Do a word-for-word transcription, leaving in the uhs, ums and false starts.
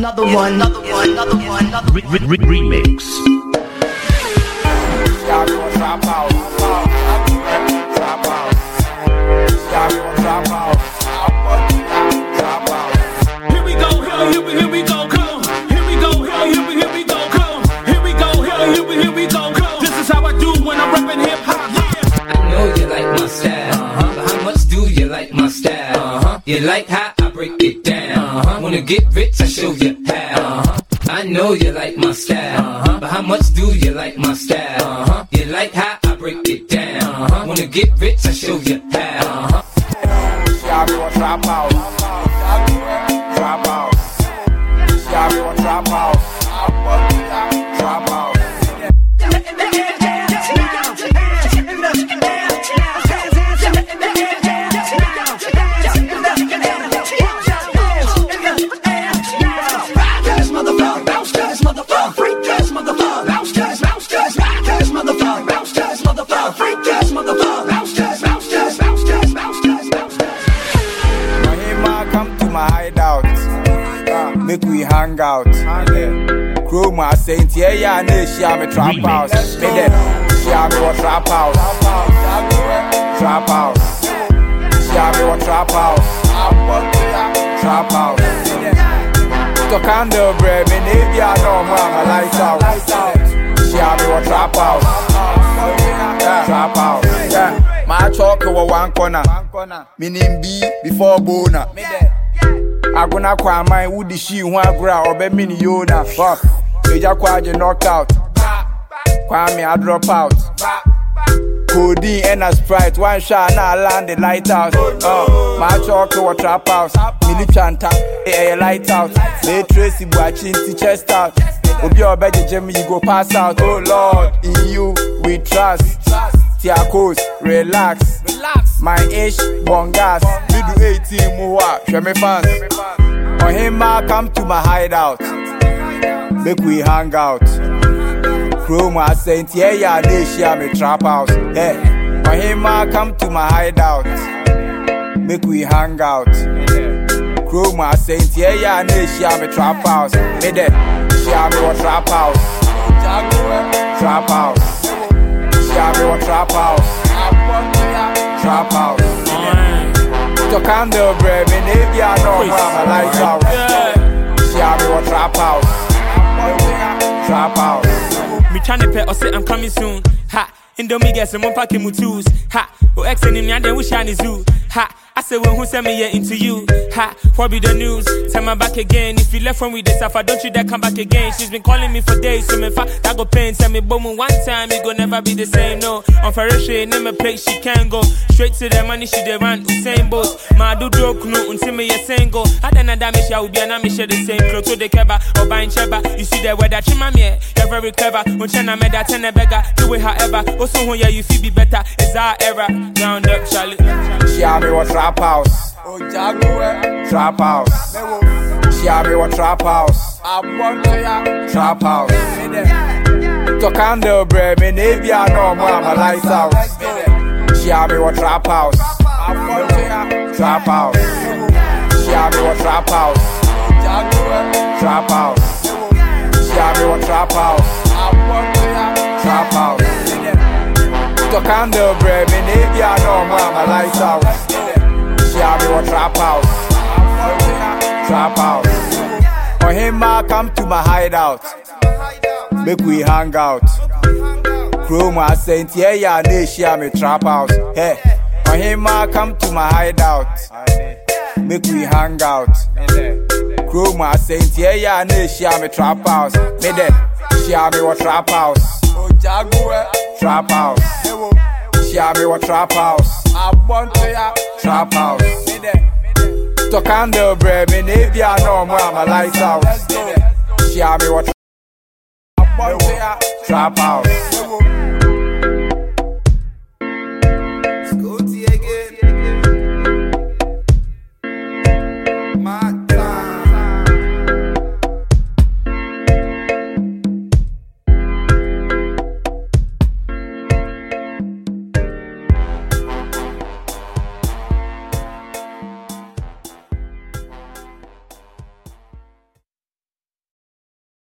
another one, another one, another one, another one. Re- re- remix. Drop out, drop out, drop out, drop out. Here we go, here we, here we go, come. Here we go, here, here we, here we go, come. Here we go, here, here we, here we go, come. This is how I do when I'm rapping hip hop. Yeah. I know you like my style, uh-huh. But how much do you like my style? Uh-huh. You like how I break it down. Uh-huh. Wanna get rich? I show you how. Uh-huh. I know you like my style, uh-huh. But how much do you like my style? Uh-huh. You like how I break it down. Uh-huh. Wanna get rich? I show you how. Uh-huh. Y'all be on drop out, drop out. Y'all be on drop out, drop out. Make we hang out. Chroma Saint, yeah, yeah, ne share me trap house. Me there, share me what trap house. Trap house. Share me what trap house. Trap house. To candle bread, me need ya no mama lights out. Share me what trap house. Trap house. Yeah, my chalk over one corner. Meaning B before bona. Me there. I gonna cry my woody she one gra or be mini yona. Fuck. Eja kwaje knockout. Kwame I drop out. Codeine and a Sprite. One shot now land the lighthouse. Uh, my chalk to trap house. Mili chanta. Eh, lighthouse. They Tracy watching the chest out. Obi obeje Jimmy you go pass out. Oh Lord, in you we trust. Tiakos, relax. My ish, bongas. Middle eighteen, mua. Show me fans. On him, I come to my hideout. Make we hang out. Chroma Saint, yeah, yeah, they share me trap house. Hey, on him, I come to my hideout. Make we hang out. Chroma Saint, yeah, yeah, they share me trap house. Me there, share me what trap house. Trap house. Share me what trap house. Trap house. To candle bread, me need ya no mama lights out. Share me what trap house. Trap house. Me tryna pay or say I'm coming soon. Ha, Indomie get some packing with tools. Ha, oh ex and him and then we shiny zoo. Ha, I say when who send me here into you. Ha, what be the news? Tell me back again. If you left when we suffer, don't you dare come back again. She's been calling me for days, so me fa that go pain. Tell me boom one time, you go never be the same. No, on Ferrari, name a place she can't go. Straight to the money, she the run Usain Bolt. Ma do joke no until me a single. I don't know that me she will be and I me share the same clothes to the keba or buying cheba. You see the way that you me, you're very clever. When China made that ten a beggar, do it however. Also when you feel be better, it's our era. Round up, Charlie. Share me what trap house. Oh, Jaguar. Trap house. Share me what trap house. I want to ya. Trap house. To candle bread, me need ya no mama lights out. Share me what trap house. I want to ya. Trap house. Share me what trap house. Trap house. Share me what trap house. I want to ya. Trap house. To candle bread, me need ya no mama lights out. Share me what trap house. Trap house. On him I come to my hideout. Make we hang out. Chroma Saint, yeah, yeah, they share me trap house. Hey, on him I come to my hideout. Make we hang out. Chroma Saint, yeah, yeah, they share me trap house. Me there, share me what trap house. Oh, Jaguar. Trap house. Share me what trap house. I want to ya. Trap house. To candle bread, me need ya no mama lights out. Share me what I want to ya. Trap house.